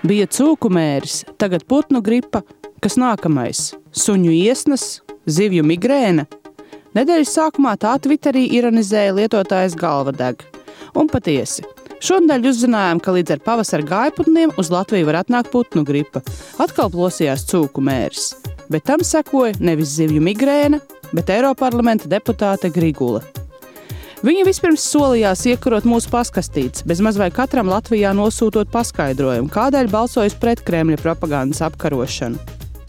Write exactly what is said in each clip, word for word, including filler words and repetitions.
Bija cūku mēris, tagad putnu gripa, kas nākamais? Suņu iesnas, zivju migrēna? Nedēļas sākumā tā Twitterī ironizēja lietotājs galva deg. Un patiesi, šonadēļ uzzinājām, ka līdz ar pavasara gājputniem uz Latviju var atnākt putnu gripa. Atkal plosījās cūku mēris, bet tam sekoja nevis zivju migrēna, bet Eiroparlamenta deputāte Grigula. Viņa vispirms solījās iekarot mūsu paskastītes, bez maz vai katram Latvijā nosūtot paskaidrojumu, kādēļ balsojas pret Kremļa propagandas apkarošanu.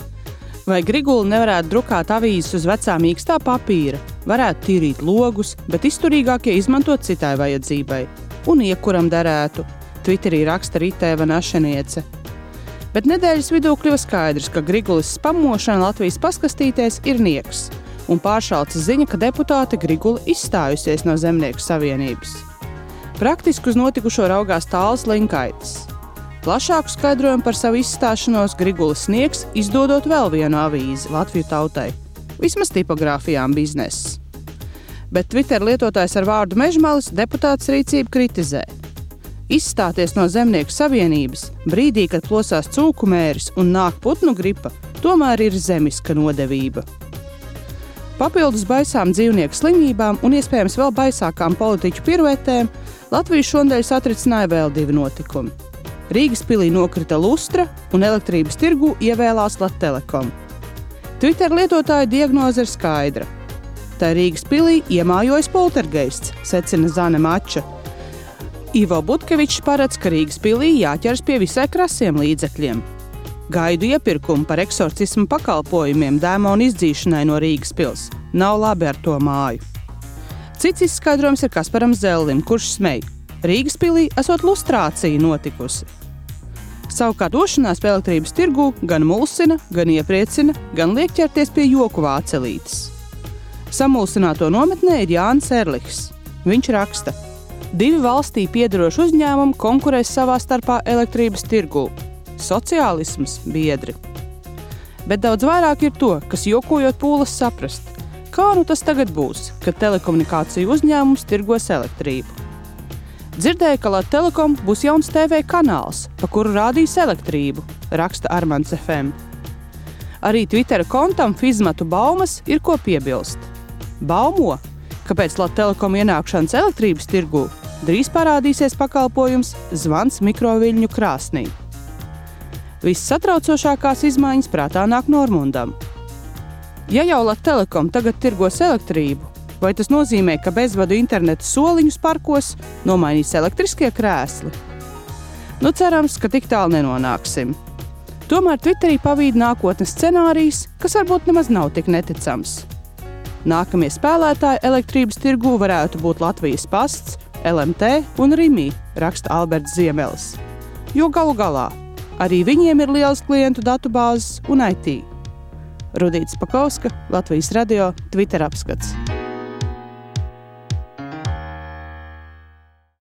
Vai Grigula nevarētu drukāt avīzes uz vecā mīkstā papīra, varētu tīrīt logus, bet izturīgākie izmantot citai vajadzībai. Un iekuram derētu, Twitterī raksta Ritēva Našeniece. Bet nedēļas vidū kļuva skaidrs, ka Grigulas spamošana Latvijas paskastītēs ir nieks. Un pāršalca ziņa, ka deputāte Grigula izstājusies no Zemnieku savienības. Praktiski uz notikušo raugās Tāls Linkaitis. Plašāku skaidrojumu par savu izstāšanos Grigula sniegs, izdodot vēl vienu avīzi Latviju tautai. Vismaz tipogrāfijām bizness. Bet Twitter lietotājs ar vārdu Mežmalis deputāts rīcību kritizē. Izstāties no Zemnieku savienības brīdī, kad plosās cūku mēris un nāk putnu gripa, tomēr ir zemiska nodevība. Papildus baisām dzīvnieku slimībām un iespējams vēl baisākām politiķu piruetēm, Latviju šonadēļ satricināja vēl divi notikumi. Rīgas pilī nokrita lustra un elektrības tirgū ievēlās Lattelekom. Twitter lietotāja diagnoze ir skaidra. Tā Rīgas pilī iemājojas poltergeists, secina Zane Mača. Ivo Butkevičs paredz, ka Rīgas pilī jāķers pie visai krasiem līdzekļiem. Gaidu iepirkumu par eksorcismu pakalpojumiem dēmonu izdzīšanai no Rīgas pils. Nav labi ar to māju. Cits izskaidrojums ir Kasparam Zellim, kurš smej. Rīgas pilī esot lustrācija notikusi. Savukārt došanās pie elektrības tirgū gan mulsina, gan iepriecina, gan liek ķerties pie joku vācelītes. Samulsināto nometnē ir Jānis Erlichs. Viņš raksta: divi valstī piederoši uzņēmumi konkurēs savā starpā elektrības tirgū. Sociālisms biedri. Bet daudz vairāk ir to, kas jokojot pūlas saprast, kā nu tas tagad būs, kad telekomunikāciju uzņēmums tirgos elektrību. Dzirdēju, ka Lattelekom būs jauns T V kanāls, pa kuru rādīs elektrību, raksta Armands F M. Arī Twittera kontam Fizmatu baumas ir ko piebilst. Baumo, ka pēc Lattelekom ienākšanas elektrības tirgū drīz parādīsies pakalpojums zvans mikroviļņu krāsnī. Vissatraucošākās izmaiņas prātā nāk Normundam. Ja jau Lattelekom tagad tirgos elektrību, vai tas nozīmē, ka bezvadu interneta soliņus parkos nomainīs elektriskie krēsli? Nu, cerams, ka tik tālu nenonāksim. Tomēr Twitterī pavīd nākotnes scenārijs, kas varbūt nemaz nav tik neticams. Nākamie spēlētāji elektrības tirgū varētu būt Latvijas pasts, L M T un Rimi, raksta Alberts Ziemelis. Jo galu galā arī viņiem ir liels klientu datubāzes un I T. Rudīta Spakauska, Latvijas radio, Twitter apskats.